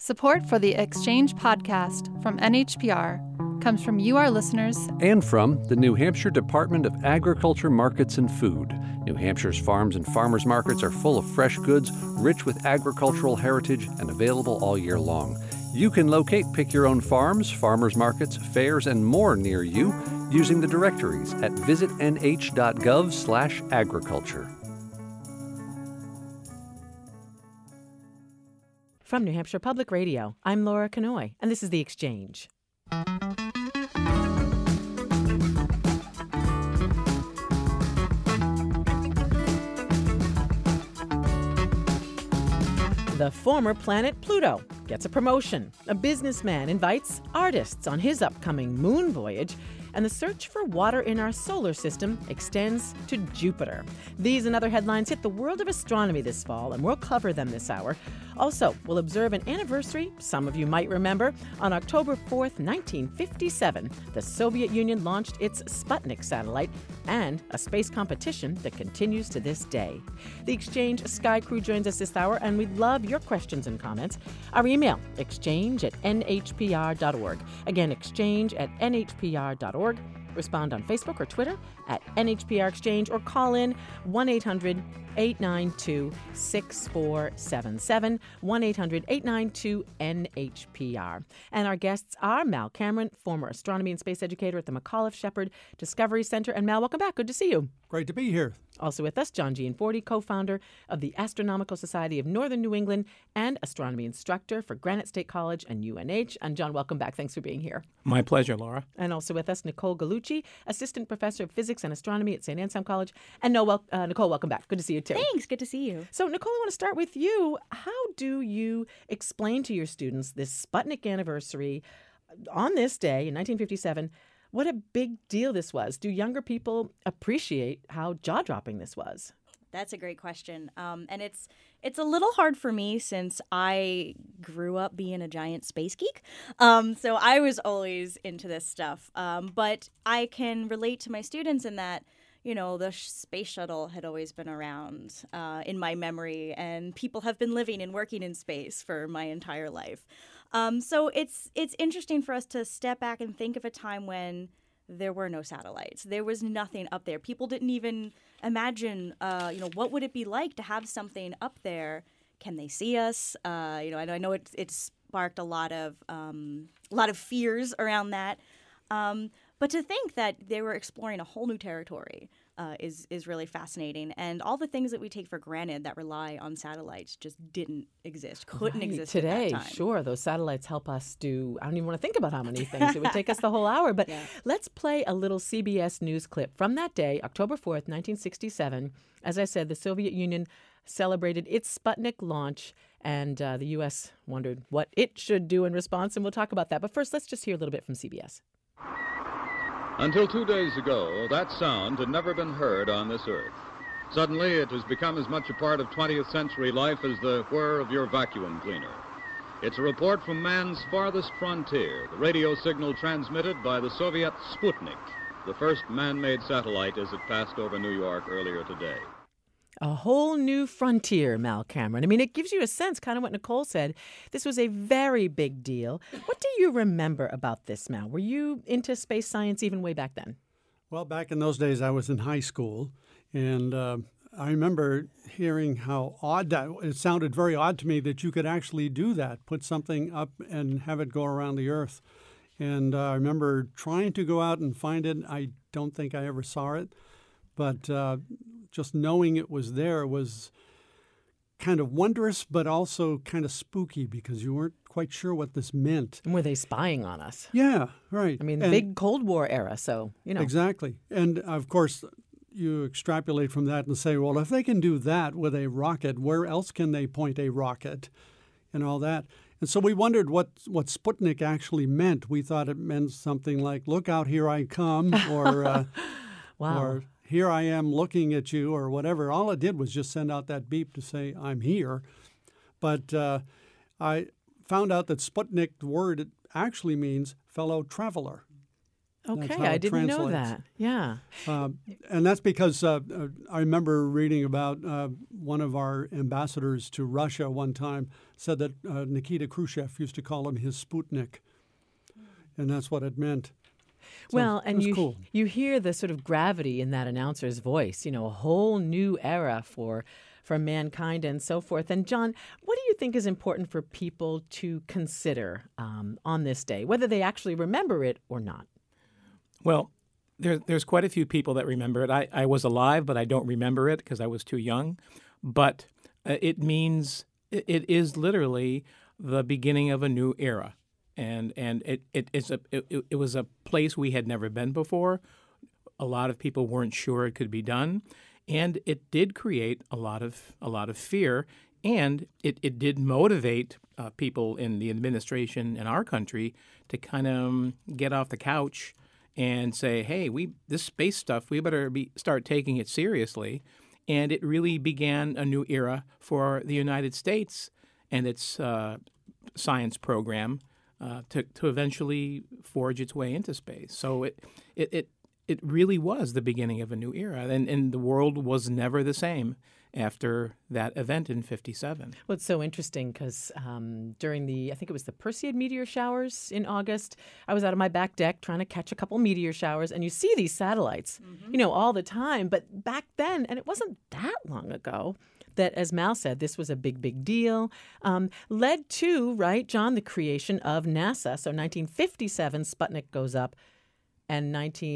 Support for the Exchange podcast from NHPR comes from you, our listeners, and from the New Hampshire Department of Agriculture, Markets, and Food. New Hampshire's farms and farmers markets are full of fresh goods, rich with agricultural heritage, and available all year long. You can locate Pick Your Own Farms, farmers markets, fairs, and more near you using the directories at visitnh.gov/agriculture. From New Hampshire Public Radio, I'm Laura Kanoy, and this is The Exchange. The former planet Pluto gets a promotion. A businessman invites artists on his upcoming moon voyage, and the search for water in our solar system extends to Jupiter. These and other headlines hit the world of astronomy this fall, and we'll cover them this hour. Also, we'll observe an anniversary some of you might remember. On October 4th, 1957, the Soviet Union launched its Sputnik satellite, and a space competition that continues to this day. The Exchange Sky Crew joins us this hour, and we'd love your questions and comments. Our email, exchange@nhpr.org. Again, exchange@nhpr.org. Respond on Facebook or Twitter at NHPR Exchange, or call in 1-800-892-6477, 1-800-892-NHPR. And our guests are Mal Cameron, former astronomy and space educator at the McAuliffe Shepard Discovery Center. And Mal, welcome back. Good to see you. Great to be here. Also with us, John Gianforti, co-founder of the Astronomical Society of Northern New England and astronomy instructor for Granite State College and UNH. And John, welcome back. Thanks for being here. My pleasure, Laura. And also with us, Nicole Gallucci, assistant professor of physics and astronomy at St. Anselm College. And Nicole, welcome back. Good to see you, too. Thanks. Good to see you. So, Nicole, I want to start with you. How do you explain to your students this Sputnik anniversary on this day in 1957? What a big deal this was. Do younger people appreciate how jaw-dropping this was? That's a great question. And it's a little hard for me since I grew up being a giant space geek. So I was always into this stuff. But I can relate to my students in that, you know, the space shuttle had always been around in my memory, and people have been living and working in space for my entire life. So it's interesting for us to step back and think of a time when there were no satellites. There was nothing up there. People didn't even imagine, what would it be like to have something up there? Can they see us? I know it sparked a lot of fears around that. But to think that they were exploring a whole new territory is really fascinating. And all the things that we take for granted that rely on satellites just didn't exist, couldn't exist today. At that time. Sure, those satellites help us do, I don't even want to think about how many things. It would take us the whole hour. But Let's play a little CBS News clip from that day, October 4th, 1967. As I said, the Soviet Union celebrated its Sputnik launch, and the U.S. wondered what it should do in response, and we'll talk about that. But first, let's just hear a little bit from CBS. Until 2 days ago, that sound had never been heard on this earth. Suddenly, it has become as much a part of 20th century life as the whir of your vacuum cleaner. It's a report from man's farthest frontier, the radio signal transmitted by the Soviet Sputnik, the first man-made satellite as it passed over New York earlier today. A whole new frontier, Mal Cameron. I mean, it gives you a sense, kind of what Nicole said. This was a very big deal. What do you remember about this, Mal? Were you into space science even way back then? Well, back in those days, I was in high school, and I remember hearing how odd that. It sounded very odd to me that you could actually do that, put something up and have it go around the Earth. And I remember trying to go out and find it. I don't think I ever saw it, but just knowing it was there was kind of wondrous, but also kind of spooky because you weren't quite sure what this meant. And were they spying on us? Yeah, right. I mean, the big Cold War era, so, you know. Exactly. And, of course, you extrapolate from that and say, well, if they can do that with a rocket, where else can they point a rocket and all that? And so we wondered what Sputnik actually meant. We thought it meant something like, look out, here I come, or wow. Or here I am looking at you, or whatever. All it did was just send out that beep to say, I'm here. But I found out that Sputnik, the word, it actually means fellow traveler. Okay, how I it didn't know translates. that. Yeah. And that's because I remember reading about one of our ambassadors to Russia one time said that Nikita Khrushchev used to call him his Sputnik, and that's what it meant. So Well, it and was you cool. you hear the sort of gravity in that announcer's voice, a whole new era for mankind and so forth. And John, what do you think is important for people to consider on this day, whether they actually remember it or not? Well, there's quite a few people that remember it. I was alive, but I don't remember it because I was too young. But it is literally the beginning of a new era. And it was a place we had never been before. A lot of people weren't sure it could be done, and it did create a lot of fear, and it did motivate people in the administration in our country to kind of get off the couch and say, "Hey, this space stuff, we better start taking it seriously." And it really began a new era for the United States and its science program. To eventually forge its way into space. So it really was the beginning of a new era, and the world was never the same after that event in '57. Well, it's so interesting because during I think it was the Perseid meteor showers in August, I was out on my back deck trying to catch a couple meteor showers, and you see these satellites, all the time. But back then, and it wasn't that long ago, that, as Mal said, this was a big, big deal, led to, right, John, the creation of NASA. So 1957, Sputnik goes up, and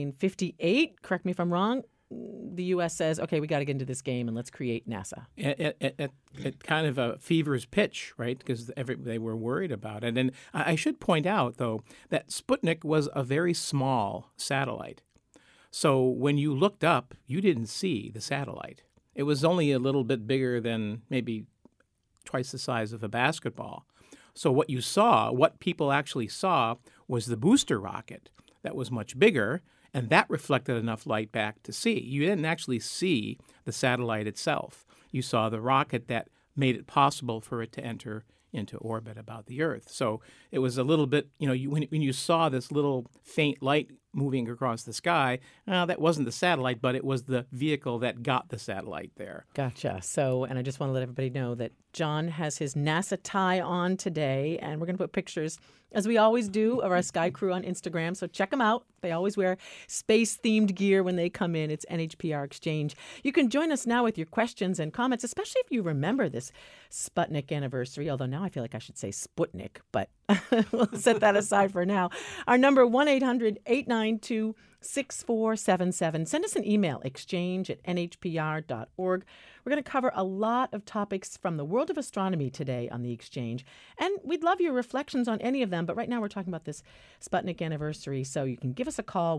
1958, correct me if I'm wrong, the U.S. says, okay, we got to get into this game and let's create NASA. At kind of a fever's pitch, right, because they were worried about it. And I should point out, though, that Sputnik was a very small satellite. So when you looked up, you didn't see the satellite. It was only a little bit bigger than maybe twice the size of a basketball. So what people actually saw was the booster rocket that was much bigger, and that reflected enough light back to see. You didn't actually see the satellite itself. You saw the rocket that made it possible for it to enter into orbit about the Earth. So it was a little bit, when you saw this little faint light moving across the sky, that wasn't the satellite, but it was the vehicle that got the satellite there. Gotcha. So, and I just want to let everybody know that John has his NASA tie on today, and we're going to put pictures, as we always do, of our Sky Crew on Instagram. So check them out. They always wear space-themed gear when they come in. It's NHPR Exchange. You can join us now with your questions and comments, especially if you remember this Sputnik anniversary, although now I feel like I should say Sputnik, but we'll set that aside for now. Our number, 1-800-892-6477. Send us an email, exchange@nhpr.org. We're going to cover a lot of topics from the world of astronomy today on The Exchange, and we'd love your reflections on any of them, but right now we're talking about this Sputnik anniversary, so you can give us a call,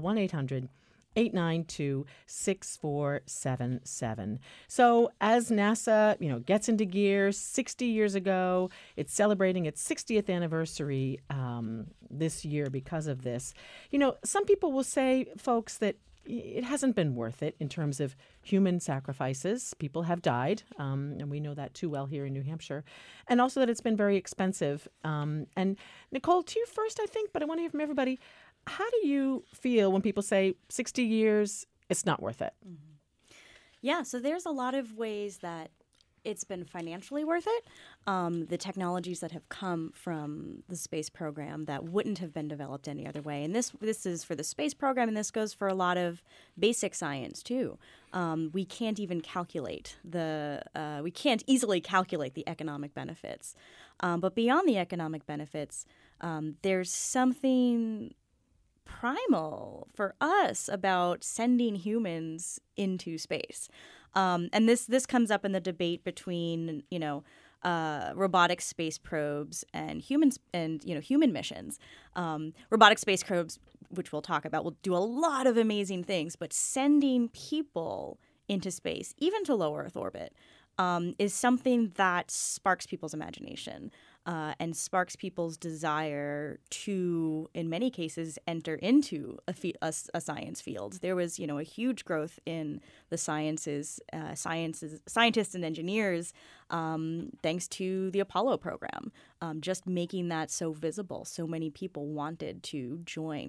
1-800-892-6477. So as NASA, gets into gear 60 years ago, it's celebrating its 60th anniversary this year because of this. Some people will say, folks, that it hasn't been worth it in terms of human sacrifices. People have died, and we know that too well here in New Hampshire, and also that it's been very expensive. And Nicole, to you first, I think, but I want to hear from everybody. How do you feel when people say 60 years, it's not worth it? Mm-hmm. Yeah, so there's a lot of ways that it's been financially worth it. The technologies that have come from the space program that wouldn't have been developed any other way. And this is for the space program, and this goes for a lot of basic science too. We can't even calculate we can't easily calculate the economic benefits. But beyond the economic benefits, there's something primal for us about sending humans into space. And this comes up in the debate between, robotic space probes and human missions. Robotic space probes, which we'll talk about, will do a lot of amazing things, but sending people into space, even to low Earth orbit, is something that sparks people's imagination and sparks people's desire to, in many cases, enter into a science field. There was, a huge growth in the scientists and engineers, thanks to the Apollo program, just making that so visible. So many people wanted to join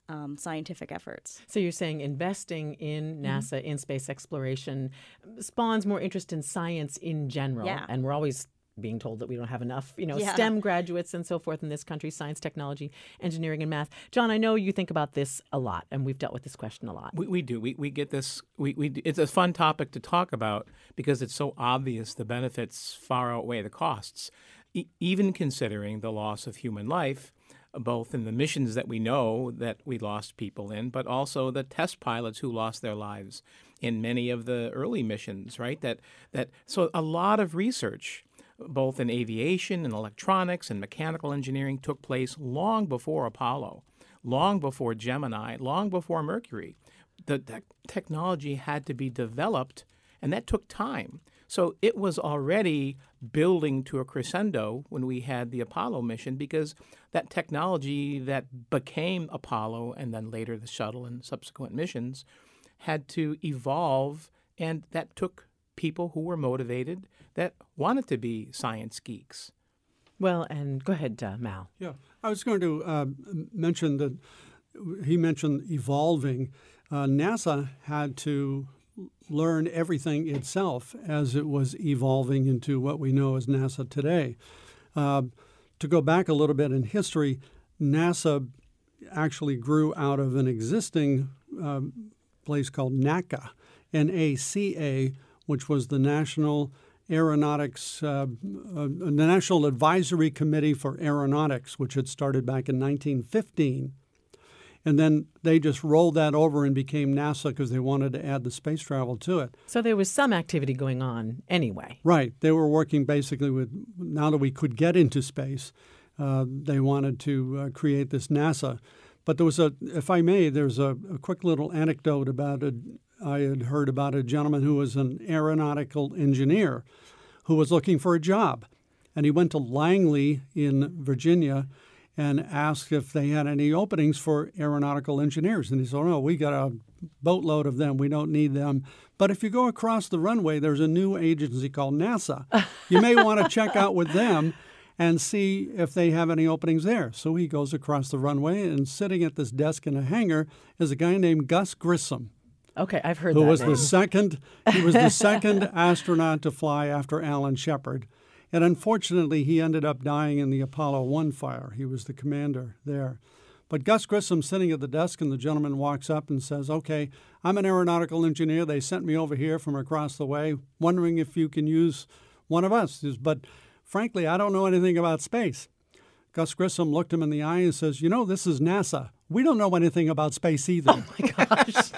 scientific efforts. So you're saying investing in NASA, in space exploration, spawns more interest in science in general. Yeah. And we're always being told that we don't have enough, Yeah. STEM graduates and so forth in this country, science, technology, engineering, and math. John, I know you think about this a lot, and we've dealt with this question a lot. We do. We get this. It's a fun topic to talk about because it's so obvious the benefits far outweigh the costs, even considering the loss of human life, both in the missions that we know that we lost people in, but also the test pilots who lost their lives in many of the early missions, right? So a lot of research, both in aviation and electronics and mechanical engineering, took place long before Apollo, long before Gemini, long before Mercury. The technology had to be developed, and that took time. So it was already building to a crescendo when we had the Apollo mission, because that technology that became Apollo and then later the shuttle and subsequent missions had to evolve, and that took people who were motivated, that wanted to be science geeks. Well, and go ahead, Mal. Yeah, I was going to mention that he mentioned evolving. NASA had to learn everything itself as it was evolving into what we know as NASA today. To go back a little bit in history, NASA actually grew out of an existing place called NACA, N-A-C-A, which was the National Aeronautics, the National Advisory Committee for Aeronautics, which had started back in 1915. And then they just rolled that over and became NASA because they wanted to add the space travel to it. So there was some activity going on anyway. Right. They were working basically with, now that we could get into space, they wanted to create this NASA. But there was if I may, there's a quick little anecdote about I had heard about a gentleman who was an aeronautical engineer who was looking for a job. And he went to Langley in Virginia and asked if they had any openings for aeronautical engineers. And he said, "Oh, no, we got a boatload of them. We don't need them. But if you go across the runway, there's a new agency called NASA. You may want to check out with them and see if they have any openings there." So he goes across the runway, and sitting at this desk in a hangar is a guy named Gus Grissom. Okay, I've heard who that was name. He was the second astronaut to fly after Alan Shepard. And unfortunately, he ended up dying in the Apollo 1 fire. He was the commander there. But Gus Grissom sitting at the desk, and the gentleman walks up and says, "Okay, I'm an aeronautical engineer. They sent me over here from across the way, wondering if you can use one of us. But frankly, I don't know anything about space." Gus Grissom looked him in the eye and says, "You know, this is NASA. We don't know anything about space either." Oh, my gosh.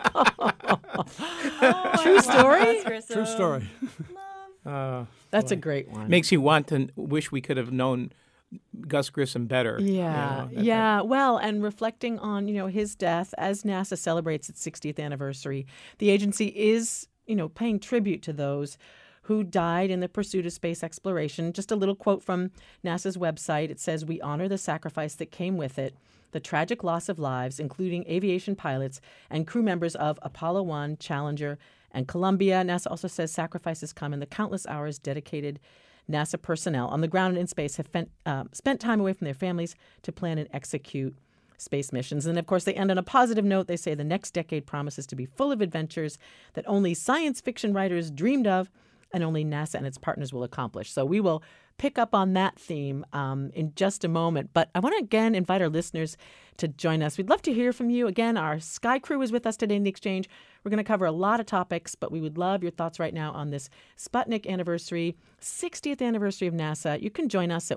True story? True story. That's a great one. Makes you want to wish we could have known Gus Grissom better. Yeah. Well, and reflecting on, his death as NASA celebrates its 60th anniversary, the agency is, paying tribute to those who died in the pursuit of space exploration. Just a little quote from NASA's website. It says, "We honor the sacrifice that came with it, the tragic loss of lives, including aviation pilots and crew members of Apollo 1, Challenger, and Columbia." NASA also says sacrifices come in the countless hours dedicated NASA personnel on the ground and in space have spent time away from their families to plan and execute space missions. And, of course, they end on a positive note. They say the next decade promises to be full of adventures that only science fiction writers dreamed of and only NASA and its partners will accomplish. So we will pick up on that theme in just a moment. But I want to again invite our listeners to join us. We'd love to hear from you. Again, our Sky Crew is with us today in the Exchange. We're going to cover a lot of topics, but we would love your thoughts right now on this Sputnik anniversary, 60th anniversary of NASA. You can join us at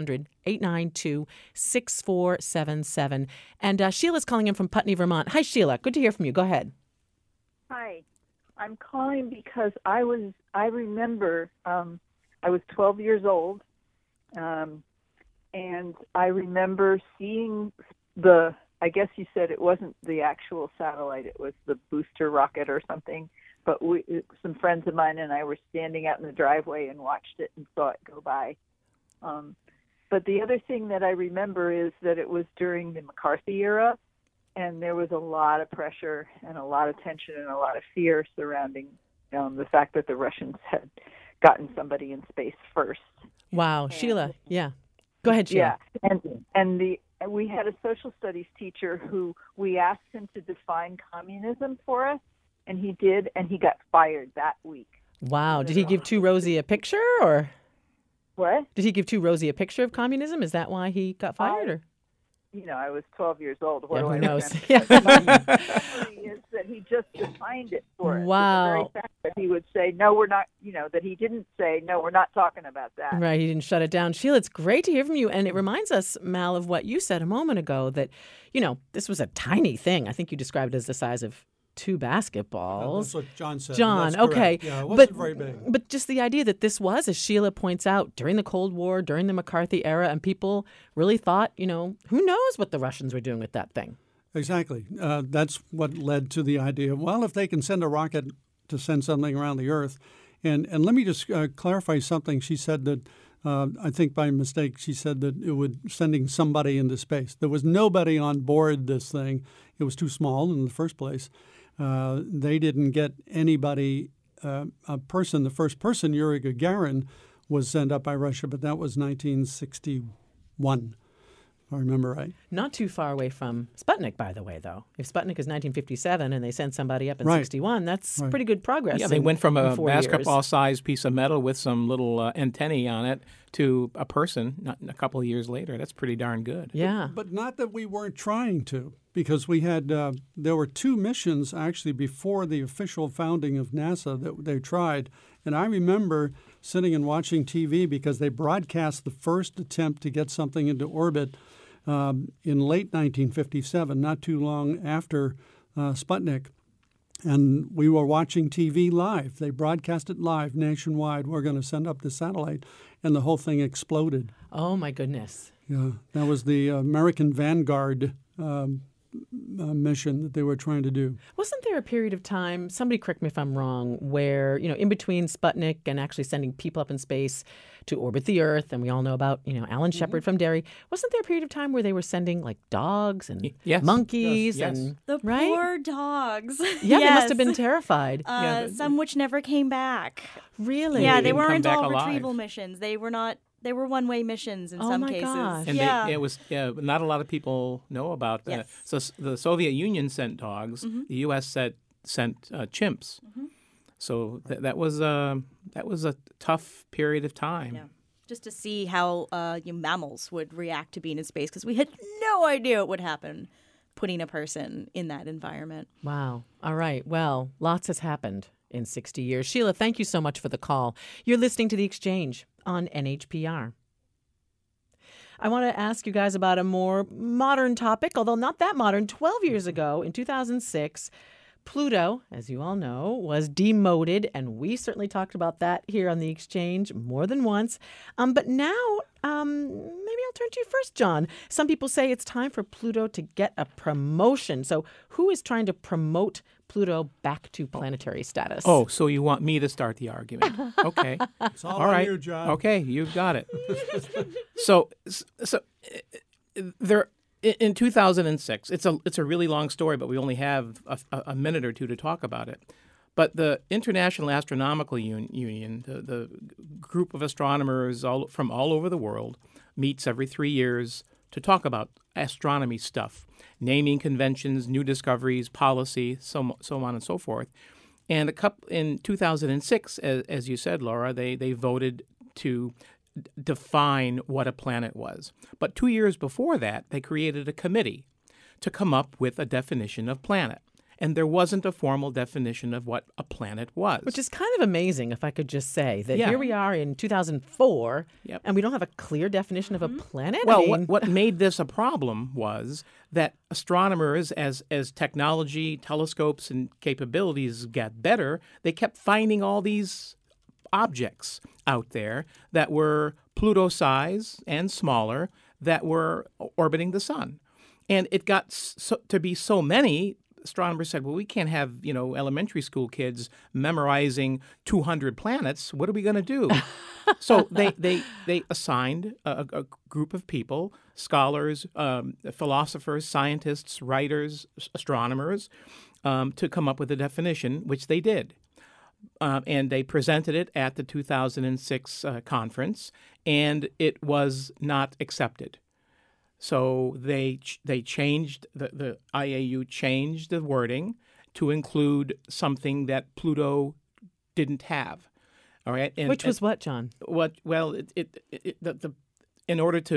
1-800-892-6477. And Sheila's calling in from Putney, Vermont. Hi, Sheila. Good to hear from you. Go ahead. Hi. I'm calling because I remember I was 12 years old, and I remember seeing I guess you said it wasn't the actual satellite, it was the booster rocket or something, but some friends of mine and I were standing out in the driveway and watched it and saw it go by. But the other thing that I remember is that it was during the McCarthy era, and there was a lot of pressure and a lot of tension and a lot of fear surrounding the fact that the Russians had gotten somebody in space first. Wow, Sheila. Yeah. Go ahead, Sheila. Yeah, we had a social studies teacher who we asked him to define communism for us, and he did, and he got fired that week. Wow. Did he give too rosy a picture, or What? did he give too rosy a picture of communism? Is that why he got fired? Or I was 12 years old. What yeah, do who I knows? remember? My memory is that he just defined it for us. Wow. The very fact that he would say, no, we're not, that he didn't say, no, we're not talking about that. Right, he didn't shut it down. Sheila, it's great to hear from you. And it reminds us, Mal, of what you said a moment ago, that, this was a tiny thing. I think you described it as the size of 2 basketballs. That's what John said. John, That's okay. correct. Yeah, it wasn't very big. But just the idea that this was, as Sheila points out, during the Cold War, during the McCarthy era, and people really thought, who knows what the Russians were doing with that thing. Exactly. That's what led to the idea, well, if they can send a rocket to send something around the Earth. And let me just clarify something. She said that, I think by mistake, she said that it would sending somebody into space. There was nobody on board this thing. It was too small in the first place. They didn't get anybody, the first person, Yuri Gagarin, was sent up by Russia, but that was 1961, if I remember right. Not too far away from Sputnik, by the way, though. If Sputnik is 1957 and they sent somebody up in 61, that's pretty good progress. Yeah, they went from a 4 years. basketball-sized piece of metal with some little antennae on it to a person not a couple of years later. That's pretty darn good. Yeah. But not that we weren't trying to, because we had there were 2 missions actually before the official founding of NASA that they tried. And I remember sitting and watching TV because they broadcast the first attempt to get something into orbit in late 1957, not too long after Sputnik. And we were watching TV live. They broadcast it live nationwide. We're going to send up the satellite, and the whole thing exploded. Oh, my goodness. Yeah, that was the American Vanguard mission that they were trying to do. Wasn't there a period of time, somebody correct me if I'm wrong, where, in between Sputnik and actually sending people up in space to orbit the Earth, and we all know about, Alan Shepard from Derry, wasn't there a period of time where they were sending like dogs and monkeys? Yes. And The right? poor dogs. Yeah, they must have Yes. been terrified. Some which never came back. Really? Yeah, They they didn't come weren't back all alive. retrieval missions. They were not. They were one-way missions in Oh some my cases. gosh. And yeah. it was not a lot of people know about that. Yes. So the Soviet Union sent dogs. The U.S. sent chimps. So that was a tough period of time. Yeah. Just to see how mammals would react to being in space, because we had no idea what would happen putting a person in that environment. Wow. All right. Well, lots has happened in 60 years. Sheila, thank you so much for the call. You're listening to The Exchange on NHPR. I want to ask you guys about a more modern topic, although not that modern. 12 years ago, in 2006, Pluto, as you all know, was demoted, and we certainly talked about that here on The Exchange more than once. But now, maybe I'll turn to you first, John. Some people say it's time for Pluto to get a promotion. So who is trying to promote Pluto back to planetary status? Oh, so you want me to start the argument? Okay. It's all All on right. you, John. Okay, you've got it. so there in 2006, it's a really long story, but we only have a minute or two to talk about it. But the International Astronomical Union, the group of astronomers from all over the world, meets every 3 years to talk about astronomy stuff, naming conventions, new discoveries, policy, so on and so forth. And in 2006, as you said, Laura, they voted to define what a planet was. But 2 years before that, they created a committee to come up with a definition of planet. And there wasn't a formal definition of what a planet was. Which is kind of amazing, if I could just say, that Yeah. here we are in 2004, Yep. and we don't have a clear definition of a planet? I Well, mean, what made this a problem was that astronomers, as technology, telescopes, and capabilities got better, they kept finding all these objects out there that were Pluto size and smaller that were orbiting the sun. And it got to be so many, astronomers said, well, we can't have, elementary school kids memorizing 200 planets. What are we going to do? So they assigned a group of people, scholars, philosophers, scientists, writers, astronomers, to come up with a definition, which they did. And they presented it at the 2006 conference, and it was not accepted. So they changed, the IAU changed the wording to include something that Pluto didn't have. All right, Which was what, John? Well, in order to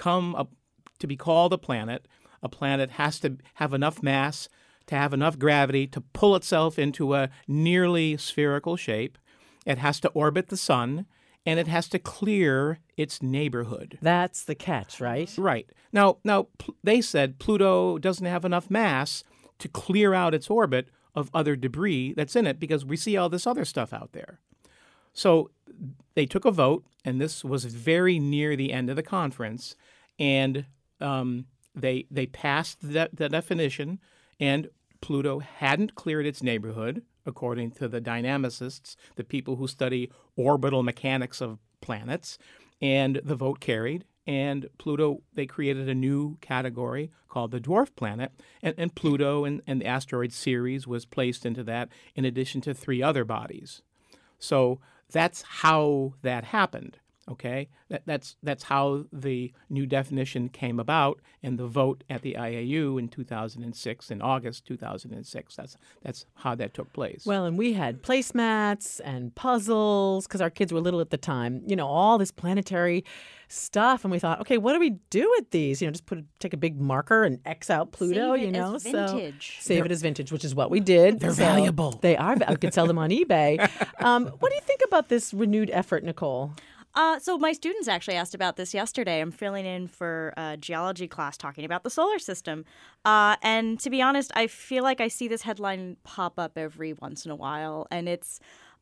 to be called a planet has to have enough mass, to have enough gravity to pull itself into a nearly spherical shape. It has to orbit the sun, and it has to clear its neighborhood. That's the catch, right? Right. Now, they said Pluto doesn't have enough mass to clear out its orbit of other debris that's in it because we see all this other stuff out there. So they took a vote, and this was very near the end of the conference, and they passed the definition, and Pluto hadn't cleared its neighborhood, according to the dynamicists, the people who study orbital mechanics of planets, and the vote carried. And Pluto, they created a new category called the dwarf planet, and Pluto and the asteroid Ceres was placed into that in addition to 3 other bodies. So that's how that happened. Okay, that's how the new definition came about, and the vote at the IAU in 2006, in August 2006. That's how that took place. Well, and we had placemats and puzzles because our kids were little at the time. All this planetary stuff, and we thought, okay, what do we do with these? Just take a big marker and X out Pluto. Save it as vintage. Save it as vintage, which is what we did. They're valuable. They are. I could sell them on eBay. What do you think about this renewed effort, Nicole? So my students actually asked about this yesterday. I'm filling in for a geology class talking about the solar system. And to be honest, I feel like I see this headline pop up every once in a while. And it's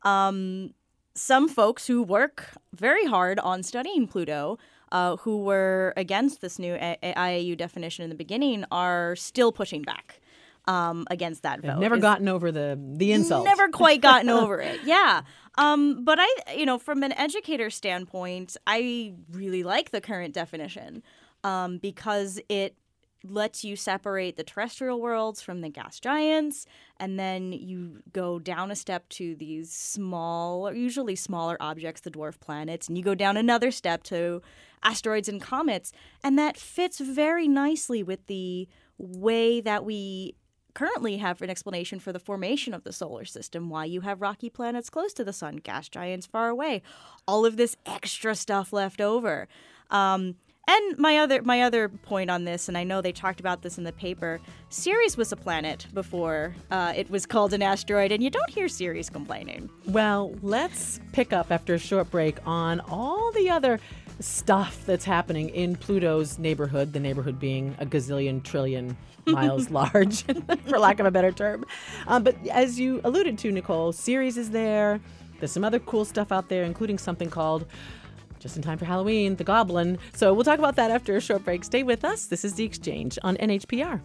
some folks who work very hard on studying Pluto, who were against this new IAU definition in the beginning, are still pushing back against that vote. Never gotten over the insult. Never quite gotten over it. Yeah. But from an educator standpoint, I really like the current definition because it lets you separate the terrestrial worlds from the gas giants, and then you go down a step to these usually smaller objects, the dwarf planets, and you go down another step to asteroids and comets, and that fits very nicely with the way that we currently have an explanation for the formation of the solar system, why you have rocky planets close to the sun, gas giants far away, all of this extra stuff left over. And my other point on this, and I know they talked about this in the paper, Ceres was a planet before it was called an asteroid, and you don't hear Ceres complaining. Well, let's pick up after a short break on all the other stuff that's happening in Pluto's neighborhood, the neighborhood being a gazillion trillion miles large, for lack of a better term. But as you alluded to, Nicole, Ceres is there. There's some other cool stuff out there, including something called, just in time for Halloween, the Goblin. So we'll talk about that after a short break. Stay with us. This is The Exchange on NHPR.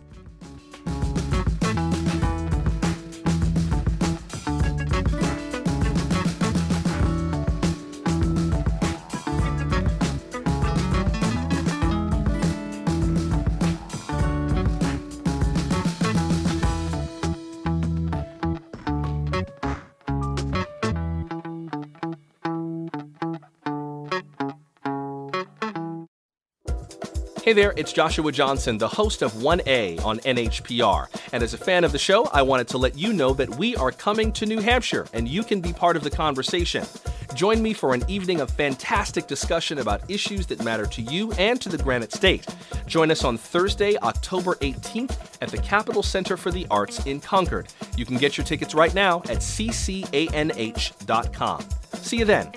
Hey there, it's Joshua Johnson, the host of 1A on NHPR. And as a fan of the show, I wanted to let you know that we are coming to New Hampshire, and you can be part of the conversation. Join me for an evening of fantastic discussion about issues that matter to you and to the Granite State. Join us on Thursday, October 18th at the Capitol Center for the Arts in Concord. You can get your tickets right now at ccanh.com. See you then.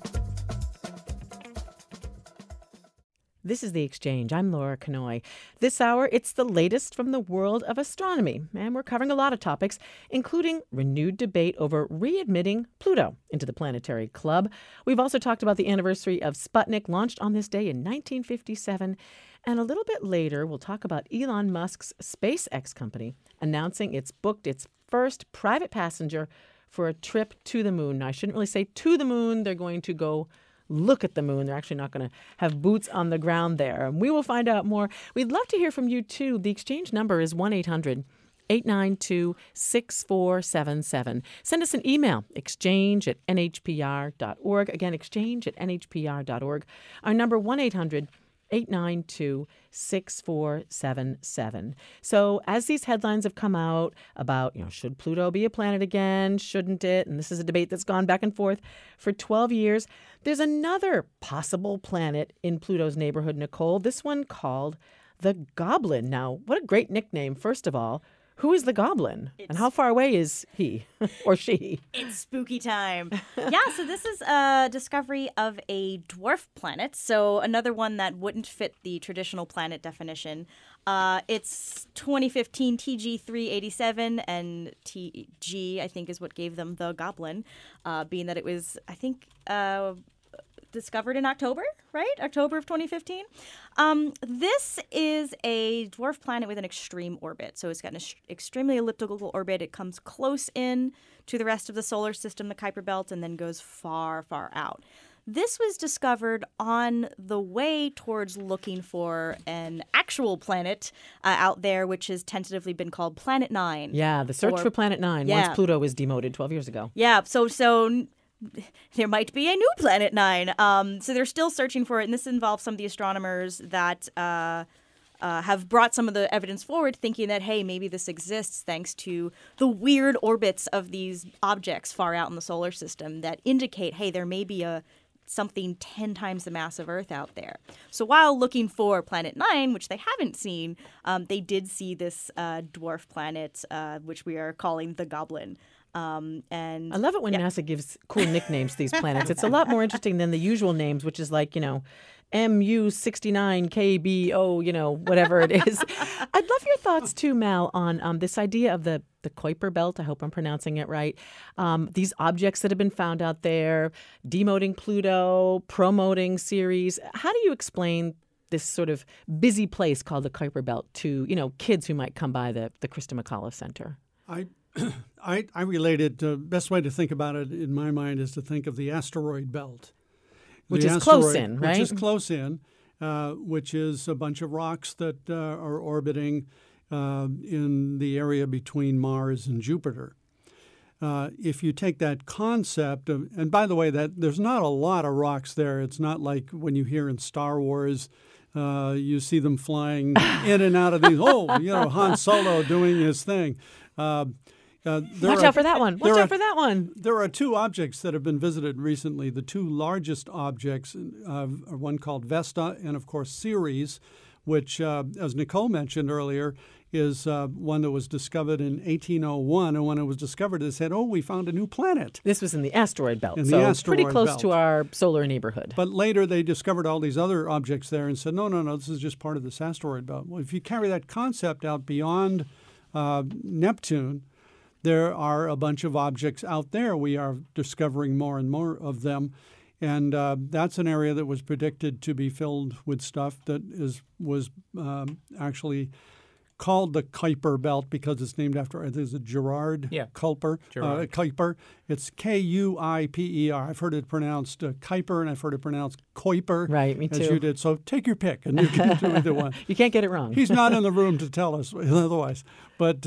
This is The Exchange. I'm Laura Kanoy. This hour, it's the latest from the world of astronomy, and we're covering a lot of topics, including renewed debate over readmitting Pluto into the planetary club. We've also talked about the anniversary of Sputnik, launched on this day in 1957. And a little bit later, we'll talk about Elon Musk's SpaceX company announcing it's booked its first private passenger for a trip to the moon. Now, I shouldn't really say to the moon. They're going to go look at the moon. They're actually not going to have boots on the ground there. And we will find out more. We'd love to hear from you, too. The Exchange number is 1-800-892-6477. Send us an email, exchange@nhpr.org. Again, exchange@nhpr.org. Our number, 1-800 892-6477. So as these headlines have come out about, should Pluto be a planet again? Shouldn't it? And this is a debate that's gone back and forth for 12 years. There's another possible planet in Pluto's neighborhood, Nicole, this one called the Goblin. Now, what a great nickname, first of all. Who is the Goblin? And how far away is he or she? It's spooky time. Yeah, so this is a discovery of a dwarf planet. So another one that wouldn't fit the traditional planet definition. It's 2015 TG387, and TG, I think, is what gave them the Goblin, being that it was, I think, discovered in October, right? October of 2015. This is a dwarf planet with an extreme orbit. So it's got an extremely elliptical orbit. It comes close in to the rest of the solar system, the Kuiper Belt, and then goes far, far out. This was discovered on the way towards looking for an actual planet out there, which has tentatively been called Planet 9. Yeah, the search for Planet 9 once Pluto was demoted 12 years ago. Yeah, so there might be a new Planet 9. So they're still searching for it, and this involves some of the astronomers that have brought some of the evidence forward, thinking that, hey, maybe this exists thanks to the weird orbits of these objects far out in the solar system that indicate, hey, there may be something 10 times the mass of Earth out there. So while looking for Planet 9, which they haven't seen, they did see this dwarf planet, which we are calling the Goblin. And I love it when NASA gives cool nicknames to these planets. It's a lot more interesting than the usual names, which is like, MU69KBO, whatever it is. I'd love your thoughts too, Mal, on this idea of the Kuiper Belt. I hope I'm pronouncing it right. These objects that have been found out there, demoting Pluto, promoting Ceres. How do you explain this sort of busy place called the Kuiper Belt to, kids who might come by the Christa McAuliffe Center? I relate it. The best way to think about it in my mind is to think of the asteroid belt. Which is close in, right? Which is close in, which is a bunch of rocks that are orbiting in the area between Mars and Jupiter. If you take that concept of, and by the way, that there's not a lot of rocks there. It's not like when you hear in Star Wars, you see them flying in and out of these. Han Solo doing his thing. Watch out for that one. Watch out for that one. There are two objects that have been visited recently. The two largest objects are one called Vesta and, of course, Ceres, which, as Nicole mentioned earlier, is one that was discovered in 1801. And when it was discovered, they said, we found a new planet. This was in the asteroid belt, pretty close to our solar neighborhood. But later they discovered all these other objects there and said, no, this is just part of this asteroid belt. Well, if you carry that concept out beyond Neptune, there are a bunch of objects out there. We are discovering more and more of them. And that's an area that was predicted to be filled with stuff that was actually called the Kuiper Belt because it's named after, there's a Gerard Kuiper. Kuiper. It's Kuiper. I've heard it pronounced Kuiper, and I've heard it pronounced Kuiper. Right, me too. As you did. So take your pick, and you can do either one. You can't get it wrong. He's not in the room to tell us otherwise. But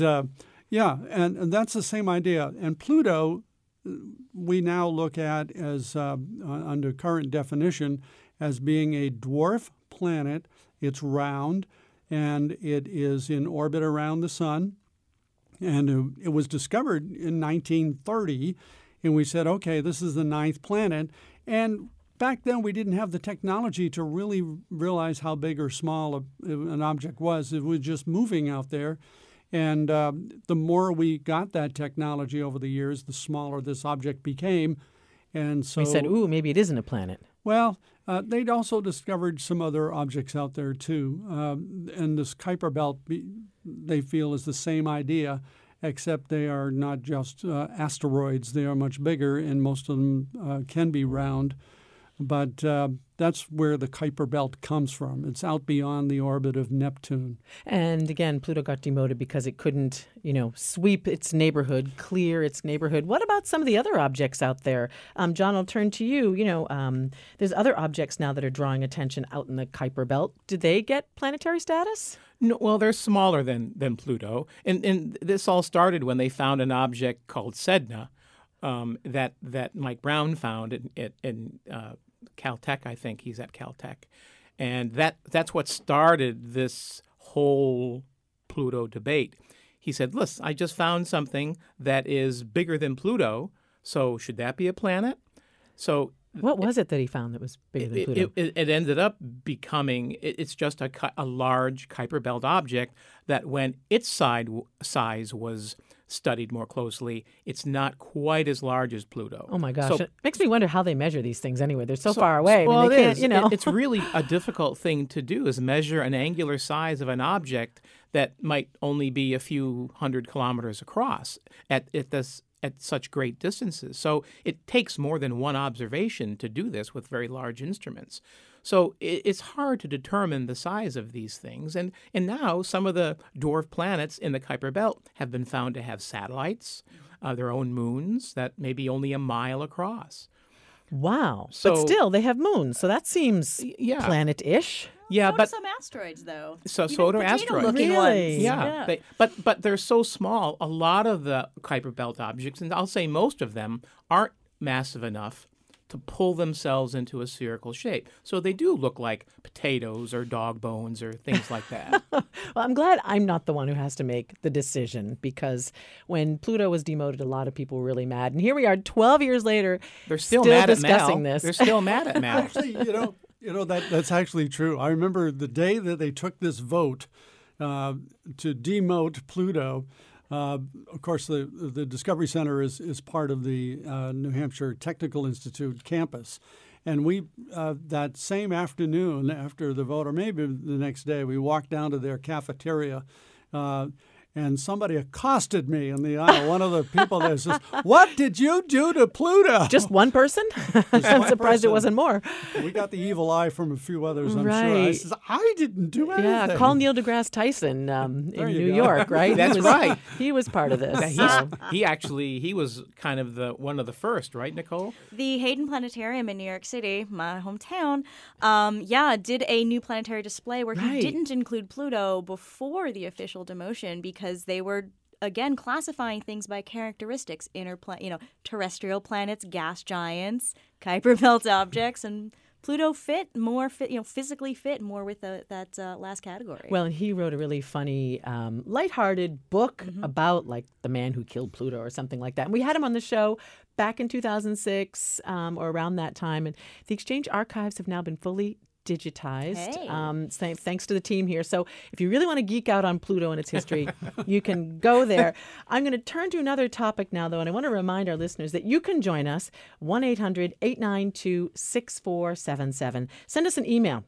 and that's the same idea. And Pluto, we now look at as, under current definition, as being a dwarf planet. It's round, and it is in orbit around the sun. And it was discovered in 1930, and we said, okay, this is the 9th planet. And back then, we didn't have the technology to really realize how big or small an object was. It was just moving out there. And the more we got that technology over the years, the smaller this object became. And so we said, maybe it isn't a planet. Well, they'd also discovered some other objects out there, too. And this Kuiper Belt, they feel, is the same idea, except they are not just asteroids. They are much bigger, and most of them can be round. But that's where the Kuiper Belt comes from. It's out beyond the orbit of Neptune. And again, Pluto got demoted because it couldn't, sweep its neighborhood, clear its neighborhood. What about some of the other objects out there? John, I'll turn to you. There's other objects now that are drawing attention out in the Kuiper Belt. Do they get planetary status? No, well, they're smaller than Pluto. And this all started when they found an object called Sedna that Mike Brown found in Caltech. I think he's at Caltech. And that's what started this whole Pluto debate. He said, listen, I just found something that is bigger than Pluto, so should that be a planet? So what was it that he found that was bigger than Pluto? It ended up becoming, it's just a large Kuiper Belt object that when its size was studied more closely, it's not quite as large as Pluto. Oh my gosh. So, it makes me wonder how they measure these things anyway. They're so far away. Well, they can't, It's really a difficult thing to do, is measure an angular size of an object that might only be a few hundred kilometers across at such great distances. So it takes more than one observation to do this with very large instruments. So it's hard to determine the size of these things. And now some of the dwarf planets in the Kuiper Belt have been found to have satellites, their own moons that may be only a mile across. Wow. So, but still, they have moons. So that seems planet-ish. Yeah, so but do some asteroids, though. So do asteroids. Looking Really? ones. Yeah. But they're so small. A lot of the Kuiper Belt objects, and I'll say most of them, aren't massive enough to pull themselves into a spherical shape. So they do look like potatoes or dog bones or things like that. Well, I'm glad I'm not the one who has to make the decision, because when Pluto was demoted, a lot of people were really mad. And here we are 12 years later, They're still mad discussing at Mal. this. They're still mad at Mal. Actually, that's actually true. I remember the day that they took this vote to demote Pluto. Of course, the Discovery Center is part of the New Hampshire Technical Institute campus. And we, that same afternoon after the vote, or maybe the next day, we walked down to their cafeteria and somebody accosted me in the aisle. One of the people there says, "What did you do to Pluto?" Just one person? I'm surprised it wasn't more. We got the evil eye from a few others, I'm sure. Right. I says, I didn't do anything. Yeah, call Neil deGrasse Tyson in There you New go. York, right? That's right. He was part of this. He was kind of one of the first, right, Nicole? The Hayden Planetarium in New York City, my hometown, did a new planetary display where he didn't include Pluto before the official demotion, because they were, again, classifying things by characteristics: terrestrial planets, gas giants, Kuiper Belt objects, and Pluto physically fit more with that last category. Well, and he wrote a really funny, lighthearted book about like the man who killed Pluto or something like that. And we had him on the show back in 2006 or around that time. And the Exchange archives have now been fully digitized, thanks to the team here. So if you really want to geek out on Pluto and its history, you can go there. I'm going to turn to another topic now, though, and I want to remind our listeners that you can join us, 1-800-892-6477. Send us an email,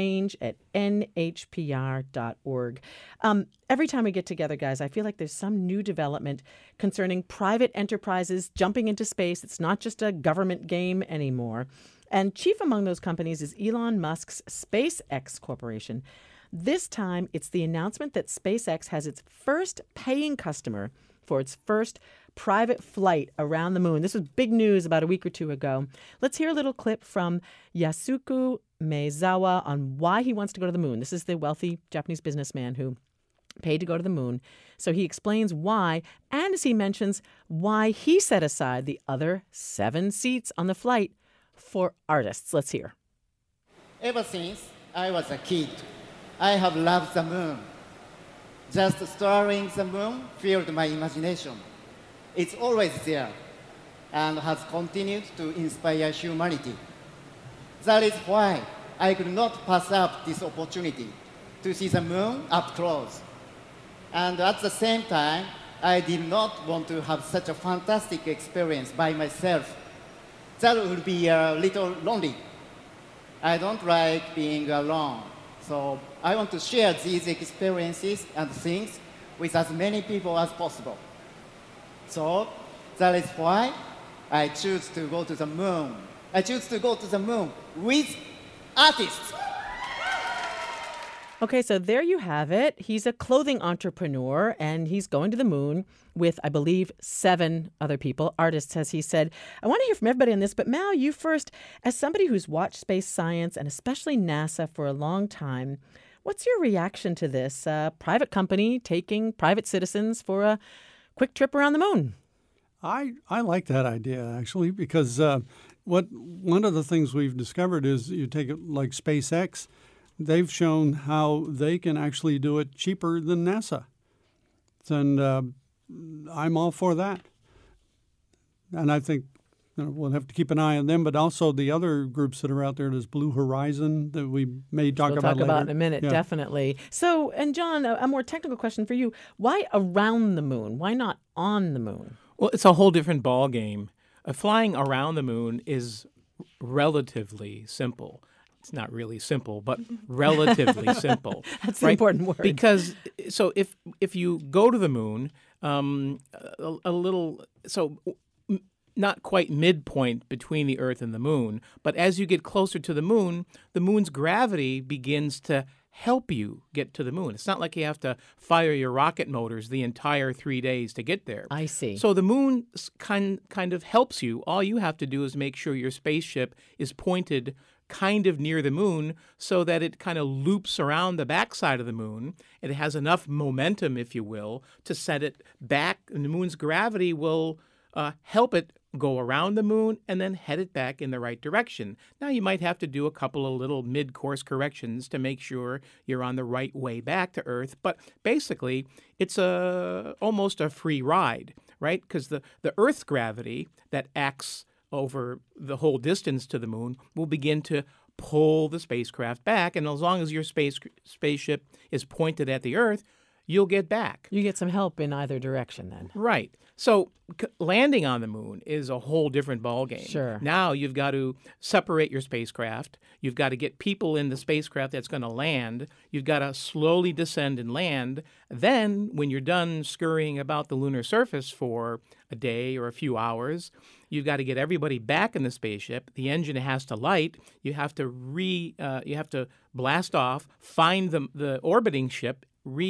exchange@nhpr.org. Every time we get together, guys, I feel like there's some new development concerning private enterprises jumping into space. It's not just a government game anymore. And chief among those companies is Elon Musk's SpaceX Corporation. This time, it's the announcement that SpaceX has its first paying customer for its first private flight around the moon. This was big news about a week or two ago. Let's hear a little clip from Yasuko Maezawa on why he wants to go to the moon. This is the wealthy Japanese businessman who paid to go to the moon. So he explains why, and as he mentions, why he set aside the other 7 seats on the flight for artists. Let's hear. Ever since I was a kid, I have loved the moon. Just staring the moon filled my imagination. It's always there and has continued to inspire humanity. That is why I could not pass up this opportunity to see the moon up close. And at the same time, I did not want to have such a fantastic experience by myself. That would be a little lonely. I don't like being alone. So I want to share these experiences and things with as many people as possible. So that is why I choose to go to the moon. I choose to go to the moon with artists. Okay, so there you have it. He's a clothing entrepreneur, and he's going to the moon with, I believe, 7 other people, artists, as he said. I want to hear from everybody on this, but Mal, you first. As somebody who's watched space science, and especially NASA, for a long time, what's your reaction to this? Private company taking private citizens for a quick trip around the moon. I like that idea, actually, because one of the things we've discovered is you take it like SpaceX. they've shown how they can actually do it cheaper than NASA. And I'm all for that. And I think we'll have to keep an eye on them, but also the other groups that are out there. There's Blue Horizon that we may talk about later. We'll talk about in a minute, definitely. So, and John, a more technical question for you. Why around the moon? Why not on the moon? Well, it's a whole different ball game. Flying around the moon is relatively simple. It's not really simple, but relatively simple. That's the important word. Because so if you go to the moon, not quite midpoint between the Earth and the moon, but as you get closer to the moon's gravity begins to help you get to the moon. It's not like you have to fire your rocket motors the entire 3 days to get there. I see. So the moon kind of helps you. All you have to do is make sure your spaceship is pointed kind of near the moon so that it kind of loops around the backside of the moon. It has enough momentum, if you will, to set it back, and the moon's gravity will help it go around the moon and then head it back in the right direction. Now, you might have to do a couple of little mid-course corrections to make sure you're on the right way back to Earth, but basically, it's almost a free ride, right? Because the Earth's gravity that acts over the whole distance to the moon will begin to pull the spacecraft back, and as long as your spaceship is pointed at the Earth, you'll get back. You get some help in either direction then. Right. So landing on the moon is a whole different ballgame. Sure. Now you've got to separate your spacecraft. You've got to get people in the spacecraft that's going to land. You've got to slowly descend and land. Then, when you're done scurrying about the lunar surface for a day or a few hours, you've got to get everybody back in the spaceship. The engine has to light. You have to blast off, find the orbiting ship,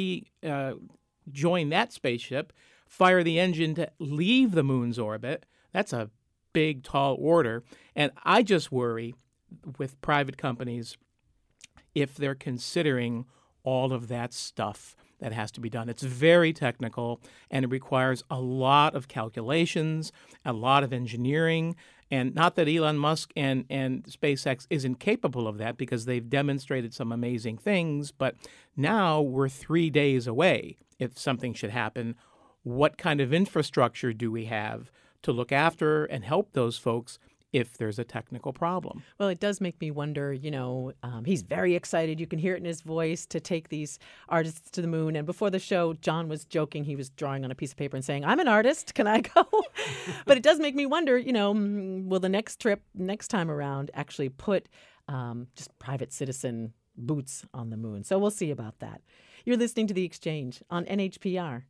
join that spaceship, fire the engine to leave the moon's orbit. That's a big, tall order. And I just worry with private companies if they're considering all of that stuff that has to be done. It's very technical, and it requires a lot of calculations, a lot of engineering. And not that Elon Musk and SpaceX isn't capable of that, because they've demonstrated some amazing things. But now we're 3 days away if something should happen. What kind of infrastructure do we have to look after and help those folks if there's a technical problem? Well, it does make me wonder, he's very excited. You can hear it in his voice to take these artists to the moon. And before the show, John was joking. He was drawing on a piece of paper and saying, "I'm an artist. Can I go?" But it does make me wonder, will the next trip, next time around, actually put just private citizen boots on the moon? So we'll see about that. You're listening to The Exchange on NHPR.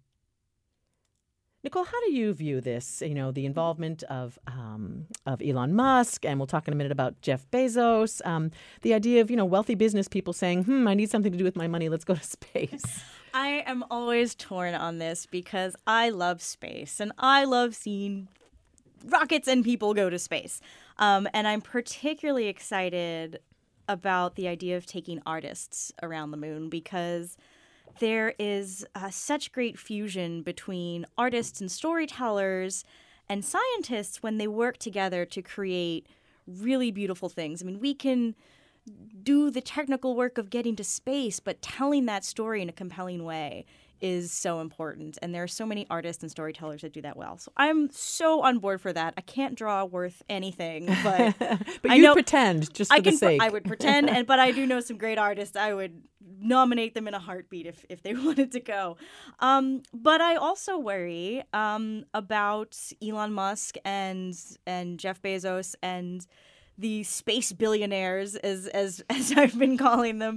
Nicole, how do you view this, the involvement of Elon Musk, and we'll talk in a minute about Jeff Bezos, the idea of, wealthy business people saying, I need something to do with my money, let's go to space. I am always torn on this because I love space, and I love seeing rockets and people go to space. And I'm particularly excited about the idea of taking artists around the moon, because there is such great fusion between artists and storytellers and scientists when they work together to create really beautiful things. I mean, we can do the technical work of getting to space, but telling that story in a compelling way is so important. And there are so many artists and storytellers that do that well. So I'm so on board for that. I can't draw worth anything, but but you pretend just for the sake. I would pretend, but I do know some great artists. I would nominate them in a heartbeat if they wanted to go. But I also worry about Elon Musk and Jeff Bezos and the space billionaires, as I've been calling them,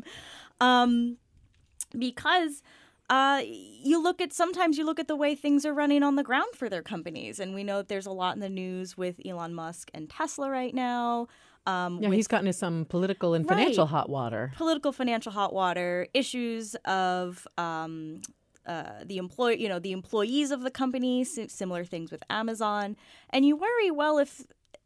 because sometimes you look at the way things are running on the ground for their companies, and we know that there's a lot in the news with Elon Musk and Tesla right now. He's gotten into some political and financial hot water. Political, financial hot water, issues of the employees of the company, similar things with Amazon, and you worry, well,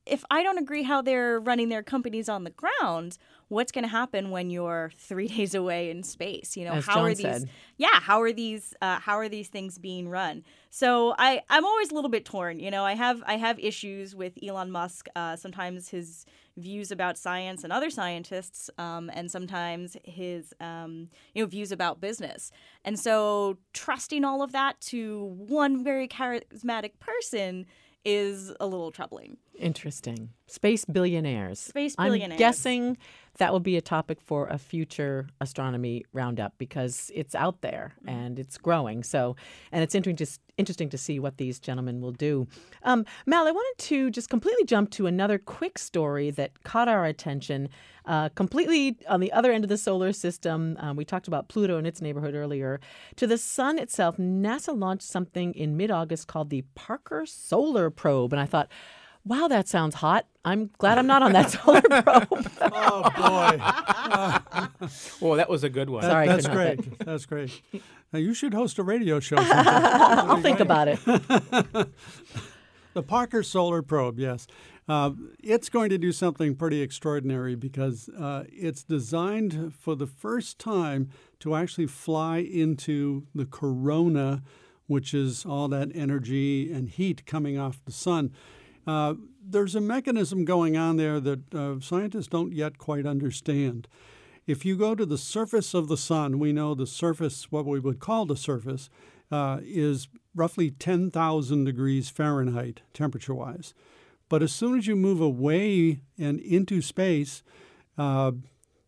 if I don't agree how they're running their companies on the ground, what's going to happen when you're 3 days away in space? As how John are these? said. Yeah, how are these things being run? So I'm always a little bit torn. I have issues with Elon Musk. Sometimes his views about science and other scientists, and sometimes his views about business. And so trusting all of that to one very charismatic person is a little troubling. Interesting. Space billionaires. Space billionaires. I'm guessing that will be a topic for a future astronomy roundup because it's out there and it's growing. So, and it's interesting to see what these gentlemen will do. Mal, I wanted to just completely jump to another quick story that caught our attention. Completely on the other end of the solar system, we talked about Pluto and its neighborhood earlier. To the sun itself, NASA launched something in mid-August called the Parker Solar Probe. And I thought, wow, that sounds hot. I'm glad I'm not on that solar probe. Oh, boy. Well, that was a good one. Sorry, That's couldn't help great. it. That's great. Now, you should host a radio show. I'll think about it. The Parker Solar Probe, yes. It's going to do something pretty extraordinary because it's designed for the first time to actually fly into the corona, which is all that energy and heat coming off the sun. There's a mechanism going on there that scientists don't yet quite understand. If you go to the surface of the sun, we know the surface, what we would call the surface, is roughly 10,000 degrees Fahrenheit temperature-wise. But as soon as you move away and into space, away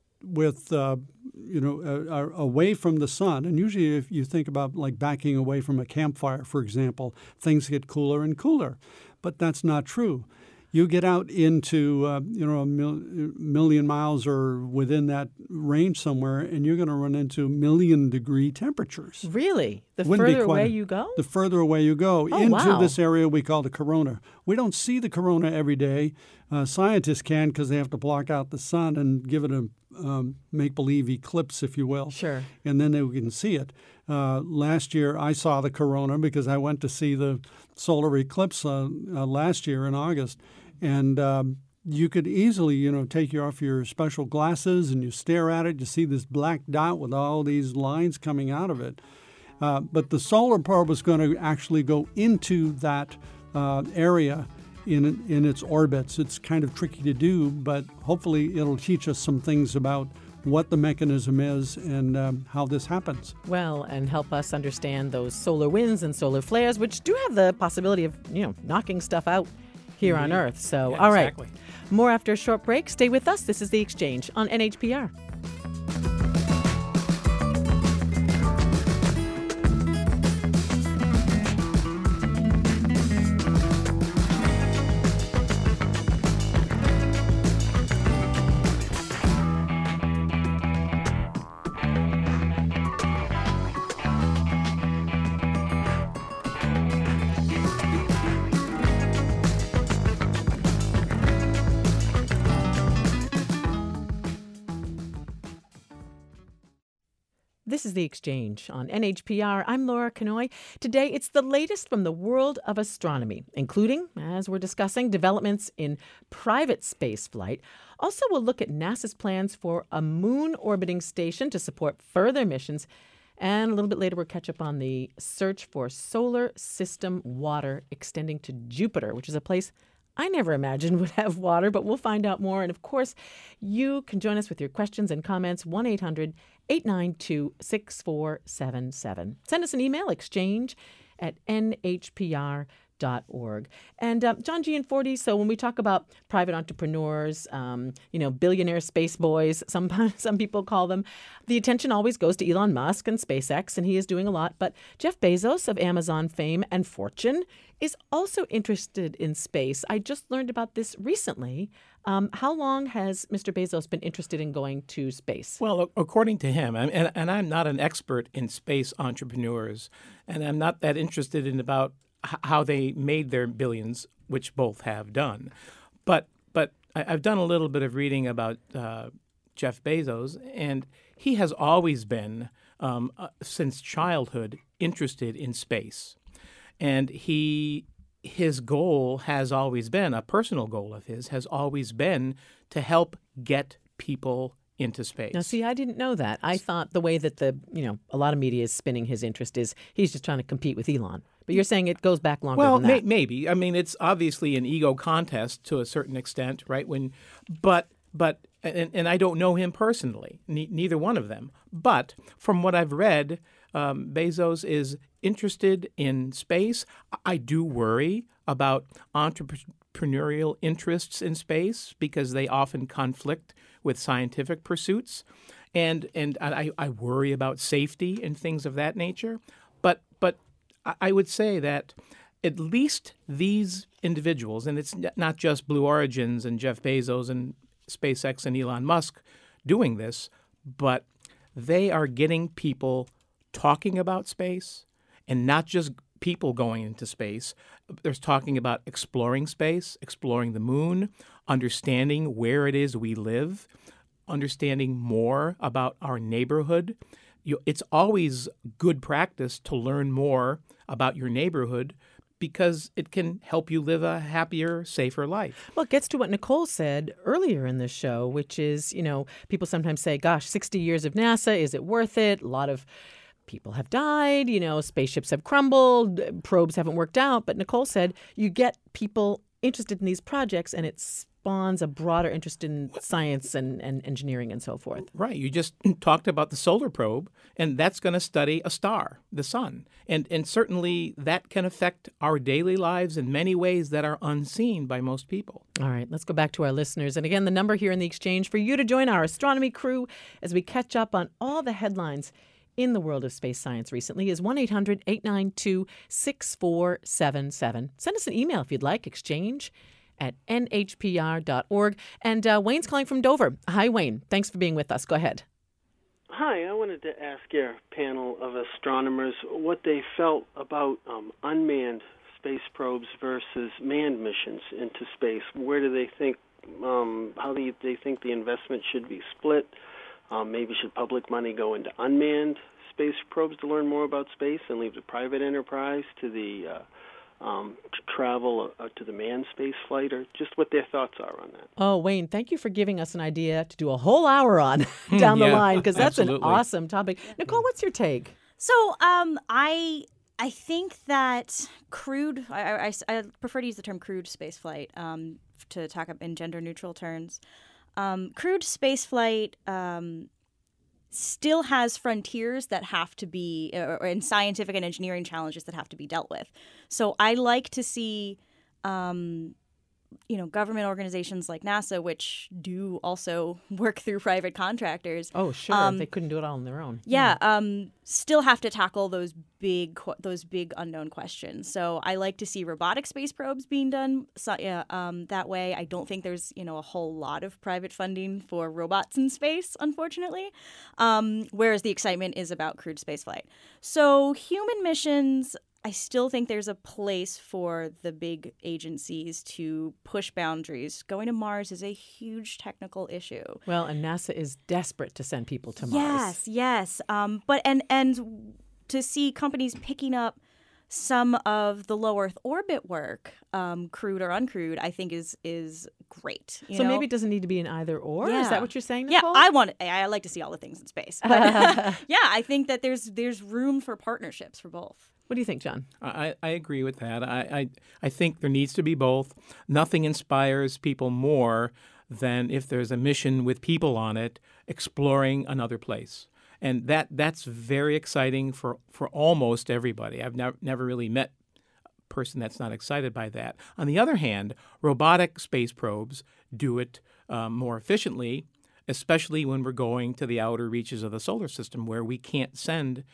from the sun, and usually if you think about like backing away from a campfire, for example, things get cooler and cooler. But that's not true. You get out into a million miles or within that range somewhere, and you're going to run into million-degree temperatures. Really? The Wouldn't be further quite away you go? The further away you go Oh, into wow. this area we call the corona. We don't see the corona every day. Scientists can because they have to block out the sun and give it a make-believe eclipse, if you will. Sure. And then they can see it. Last year, I saw the corona because I went to see the solar eclipse last year in August. And you could easily, take off your special glasses and you stare at it. You see this black dot with all these lines coming out of it. But the solar probe is going to actually go into that area in its orbits. It's kind of tricky to do, but hopefully it'll teach us some things about what the mechanism is and how this happens. Well, and help us understand those solar winds and solar flares, which do have the possibility of, knocking stuff out here on Earth. So, Yeah, all right. exactly. More after a short break. Stay with us. This is The Exchange on NHPR. This is The Exchange on NHPR. I'm Laura Kanoy. Today, it's the latest from the world of astronomy, including, as we're discussing, developments in private space flight. Also, we'll look at NASA's plans for a moon-orbiting station to support further missions. And a little bit later, we'll catch up on the search for solar system water extending to Jupiter, which is a place I never imagined would have water, but we'll find out more. And of course, you can join us with your questions and comments, 1-800-892-6477. Send us an email, exchange@nhpr.org. And John Gianforte, so when we talk about private entrepreneurs, billionaire space boys, some people call them, the attention always goes to Elon Musk and SpaceX, and he is doing a lot. But Jeff Bezos of Amazon fame and fortune is also interested in space. I just learned about this recently. How long has Mr. Bezos been interested in going to space? Well, according to him, and I'm not an expert in space entrepreneurs, and I'm not that interested in about how they made their billions, which both have done. But I've done a little bit of reading about Jeff Bezos, and he has always been, since childhood, interested in space. And he his goal has always been, a personal goal of his, has always been to help get people into space. Now, see, I didn't know that. I thought the way that a lot of media is spinning his interest is he's just trying to compete with Elon. But you're saying it goes back longer than that. Well, maybe. I mean, it's obviously an ego contest to a certain extent, right? But I don't know him personally, neither one of them. But from what I've read, Bezos is interested in space. I do worry about entrepreneurial interests in space because they often conflict with scientific pursuits, and I worry about safety and things of that nature. But I would say that at least these individuals, and it's not just Blue Origins and Jeff Bezos and SpaceX and Elon Musk doing this, but they are getting people talking about space, and not just people going into space. There's talking about exploring space, exploring the moon, understanding where it is we live, understanding more about our neighborhood. It's always good practice to learn more about your neighborhood because it can help you live a happier, safer life. Well, it gets to what Nicole said earlier in the show, which is, people sometimes say, gosh, 60 years of NASA, is it worth it? A lot of people have died, spaceships have crumbled, probes haven't worked out. But Nicole said you get people interested in these projects and it spawns a broader interest in science and engineering and so forth. Right. You just talked about the solar probe, and that's going to study a star, the sun. And certainly that can affect our daily lives in many ways that are unseen by most people. All right, let's go back to our listeners. And again, the number here in the exchange for you to join our astronomy crew as we catch up on all the headlines in the world of space science recently is 1-800-892-6477. Send us an email if you'd like, exchange@nhpr.org. And Wayne's calling from Dover. Hi, Wayne. Thanks for being with us. Go ahead. Hi, I wanted to ask your panel of astronomers what they felt about unmanned space probes versus manned missions into space. Where do they think, how do they think the investment should be split? Maybe should public money go into unmanned space probes to learn more about space and leave the private enterprise to the travel to the manned space flight, or just what their thoughts are on that? Oh, Wayne, thank you for giving us an idea to do a whole hour on down the line, because that's absolutely. an awesome topic. Nicole, what's your take? So I think that crewed, I prefer to use the term crewed spaceflight to talk in gender-neutral terms. Crewed spaceflight still has frontiers that have to be, and scientific and engineering challenges that have to be dealt with. So I like to see, government organizations like NASA, which do also work through private contractors. Oh, sure. They couldn't do it all on their own. Yeah. Still have to tackle those big unknown questions. So I like to see robotic space probes being done that way. I don't think there's a whole lot of private funding for robots in space, unfortunately. Whereas the excitement is about crewed spaceflight. So human missions, I still think there's a place for the big agencies to push boundaries. Going to Mars is a huge technical issue. Well, and NASA is desperate to send people to Mars. Yes. But to see companies picking up some of the low Earth orbit work, crewed or uncrewed, I think is great. So maybe it doesn't need to be an either or? Yeah. Is that what you're saying, Nicole? Yeah, I like to see all the things in space. But yeah, I think that there's room for partnerships for both. What do you think, John? I agree with that. I think there needs to be both. Nothing inspires people more than if there's a mission with people on it exploring another place. And that's very exciting for almost everybody. I've never really met a person that's not excited by that. On the other hand, robotic space probes do it more efficiently, especially when we're going to the outer reaches of the solar system where we can't send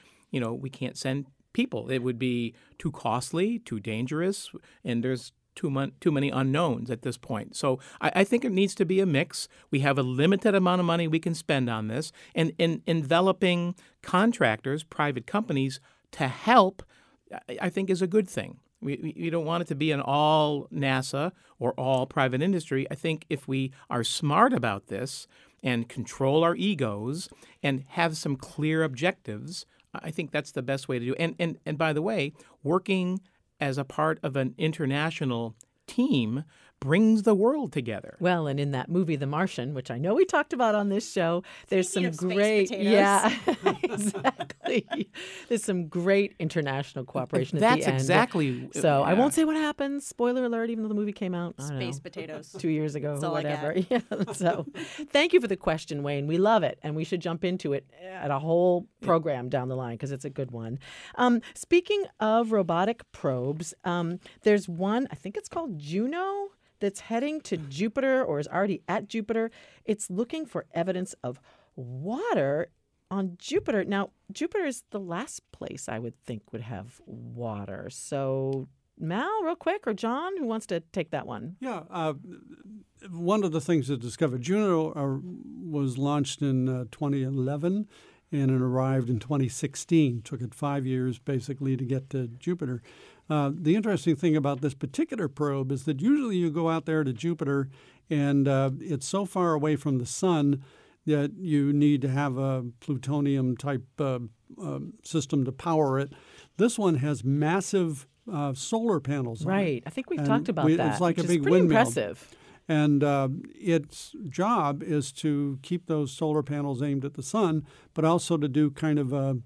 people. It would be too costly, too dangerous, and there's too many unknowns at this point. So I think it needs to be a mix. We have a limited amount of money we can spend on this, and in enveloping contractors, private companies, to help, I think is a good thing. We don't want it to be an all NASA or all private industry. I think if we are smart about this and control our egos and have some clear objectives, I think that's the best way to do it. And by the way, working as a part of an international team brings the world together. Well, and in that movie, The Martian, which I know we talked about on this show, there's Speaking some of space great, potatoes. yeah, exactly. There's some great international cooperation at That's the end. exactly. So I yeah. won't say what happens. Spoiler alert, even though the movie came out, I don't Space know, potatoes. 2 years ago That's or all I whatever. got. Yeah, so thank you for the question, Wayne. We love it, and we should jump into it at a whole program down the line because it's a good one. Speaking of robotic probes, there's one, I think it's called Juno, that's heading to Jupiter or is already at Jupiter. It's looking for evidence of water on Jupiter. Now, Jupiter is the last place I would think would have water. So, Mal, real quick, or John, who wants to take that one? Yeah. One of the things that discovered Juno was launched in 2011 and it arrived in 2016. Took it 5 years basically to get to Jupiter. The interesting thing about this particular probe is that usually you go out there to Jupiter and it's so far away from the sun that you need to have a plutonium-type system to power it. This one has massive solar panels on it. Right. I think we've talked about that. It's like which a big is pretty windmill. impressive. And its job is to keep those solar panels aimed at the sun, but also to do kind of a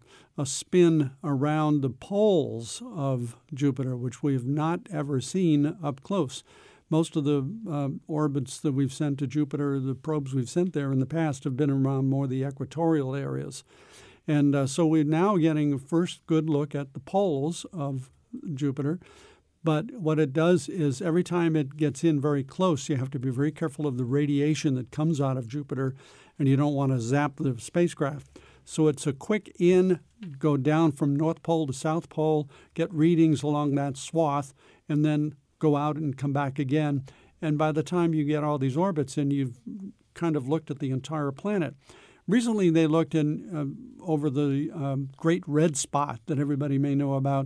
spin around the poles of Jupiter, which we have not ever seen up close. Most of the orbits that we've sent to Jupiter, the probes we've sent there in the past, have been around more the equatorial areas. And so we're now getting a first good look at the poles of Jupiter. But what it does is every time it gets in very close, you have to be very careful of the radiation that comes out of Jupiter, and you don't want to zap the spacecraft. So it's a quick in, go down from North Pole to South Pole, get readings along that swath, and then go out and come back again. And by the time you get all these orbits in, you've kind of looked at the entire planet. Recently, they looked in over the Great Red Spot that everybody may know about,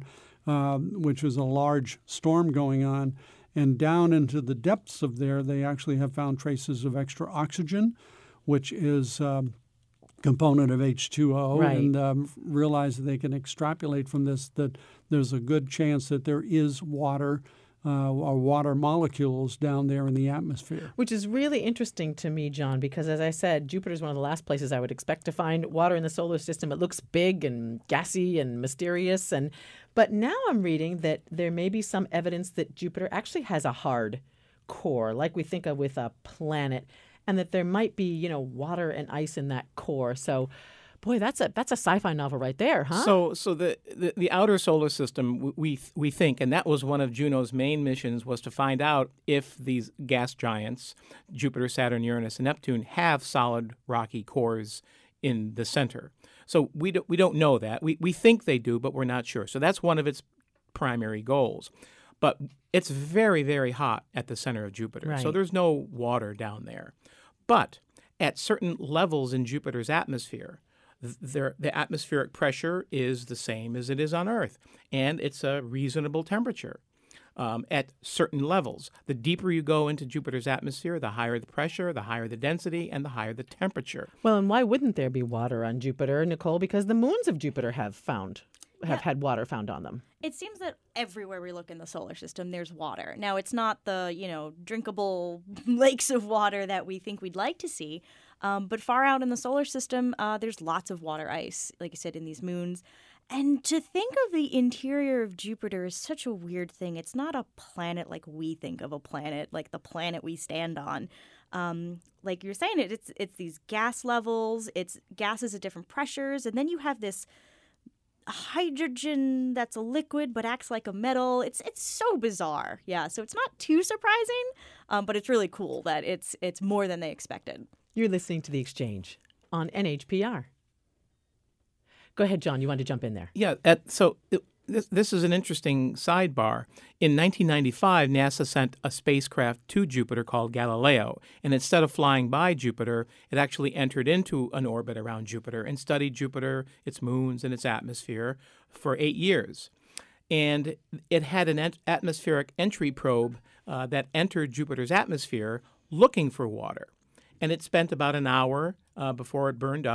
which was a large storm going on. And down into the depths of there, they actually have found traces of extra oxygen, which is a component of H2O, Right. and realize that they can extrapolate from this that there's a good chance that there is water or water molecules down there in the atmosphere. Which is really interesting to me, John, because as I said, Jupiter is one of the last places I would expect to find water in the solar system. It looks big and gassy and mysterious. But now I'm reading that there may be some evidence that Jupiter actually has a hard core, like we think of with a planet, and that there might be, water and ice in that core. So, boy, that's a sci-fi novel right there, huh? So the outer solar system, we think, and that was one of Juno's main missions, was to find out if these gas giants, Jupiter, Saturn, Uranus, and Neptune, have solid rocky cores in the center. So we don't know that. We think they do, but we're not sure. So that's one of its primary goals. But it's very, very hot at the center of Jupiter. Right. So there's no water down there. But at certain levels in Jupiter's atmosphere, the atmospheric pressure is the same as it is on Earth, and it's a reasonable temperature at certain levels. The deeper you go into Jupiter's atmosphere, the higher the pressure, the higher the density, and the higher the temperature. Well, and why wouldn't there be water on Jupiter, Nicole? Because the moons of Jupiter have had water found on them. It seems that everywhere we look in the solar system, there's water. Now, it's not the, drinkable lakes of water that we think we'd like to see. But far out in the solar system, there's lots of water ice, like I said, in these moons. And to think of the interior of Jupiter is such a weird thing. It's not a planet like we think of a planet, like the planet we stand on. Like you're saying, it's these gas levels, it's gases at different pressures, and then you have this hydrogen that's a liquid but acts like a metal. It's so bizarre. Yeah, so it's not too surprising, but it's really cool that it's more than they expected. You're listening to The Exchange on NHPR. Go ahead, John. You want to jump in there? Yeah, this is an interesting sidebar. In 1995, NASA sent a spacecraft to Jupiter called Galileo, and instead of flying by Jupiter, it actually entered into an orbit around Jupiter and studied Jupiter, its moons, and its atmosphere for 8 years. And it had an atmospheric entry probe that entered Jupiter's atmosphere looking for water. And it spent about an hour before it burned up.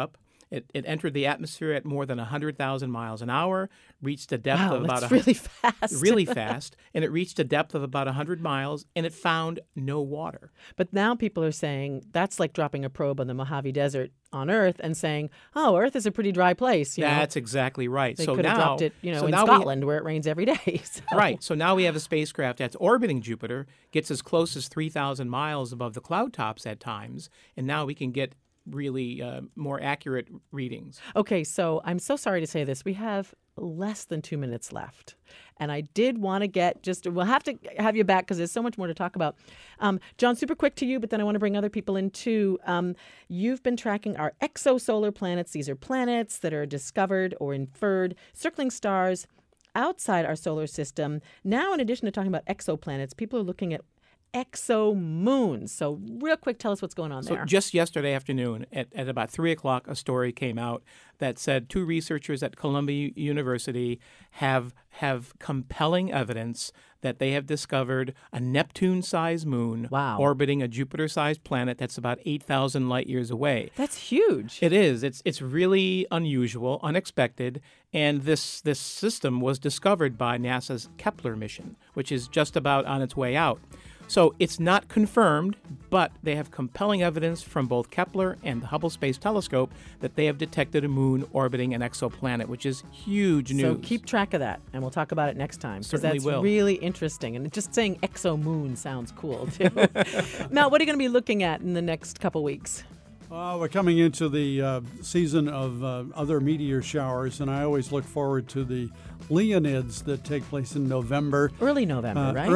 It entered the atmosphere at more than 100,000 miles an hour, reached a depth of about that's really fast. really fast, and it reached a depth of about 100 miles, and it found no water. But now people are saying that's like dropping a probe on the Mojave Desert on Earth and saying, "Oh, Earth is a pretty dry place." That's exactly right. They so could have now, dropped it, in now Scotland where it rains every day. So. Right. So now we have a spacecraft that's orbiting Jupiter, gets as close as 3,000 miles above the cloud tops at times, and now we can get really more accurate readings. Okay, so I'm so sorry to say this. We have less than 2 minutes left. And I did want to we'll have to have you back because there's so much more to talk about. John, super quick to you, but then I want to bring other people in too. You've been tracking our exosolar planets. These are planets that are discovered or inferred, circling stars outside our solar system. Now, in addition to talking about exoplanets, people are looking at exomoons. So real quick, tell us what's going on there. So just yesterday afternoon at about 3 o'clock, a story came out that said 2 researchers at Columbia University have compelling evidence that they have discovered a Neptune-sized moon orbiting a Jupiter-sized planet that's about 8,000 light years away. That's huge. It is. It's really unusual, unexpected, and this system was discovered by NASA's Kepler mission, which is just about on its way out. So it's not confirmed, but they have compelling evidence from both Kepler and the Hubble Space Telescope that they have detected a moon orbiting an exoplanet, which is huge news. So keep track of that, and we'll talk about it next time. Certainly that's will. Really interesting. And just saying exomoon sounds cool, too. Now, what are you going to be looking at in the next couple weeks? We're coming into the season of other meteor showers, and I always look forward to the Leonids that take place in November. Early November, right?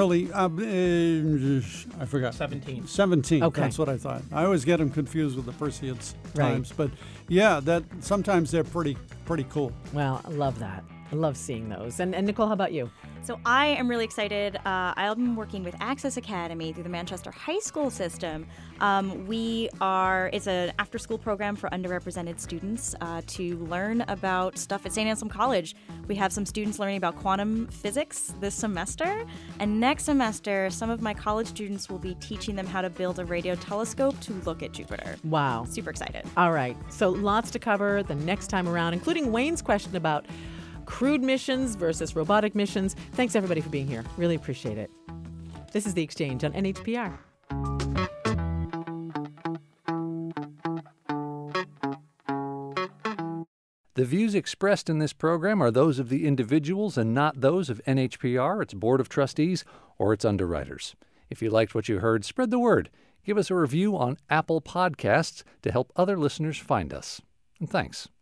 I forgot. 17. Okay. That's what I thought. I always get them confused with the Perseids times. But yeah, sometimes they're pretty cool. Well, I love that. I love seeing those. And Nicole, how about you? So I am really excited. I've been working with Access Academy through the Manchester High School system. It's an after-school program for underrepresented students to learn about stuff at St. Anselm College. We have some students learning about quantum physics this semester. And next semester, some of my college students will be teaching them how to build a radio telescope to look at Jupiter. Wow. Super excited. All right. So lots to cover the next time around, including Wayne's question about crewed missions versus robotic missions. Thanks, everybody, for being here. Really appreciate it. This is The Exchange on NHPR. The views expressed in this program are those of the individuals and not those of NHPR, its Board of Trustees, or its underwriters. If you liked what you heard, spread the word. Give us a review on Apple Podcasts to help other listeners find us. And thanks.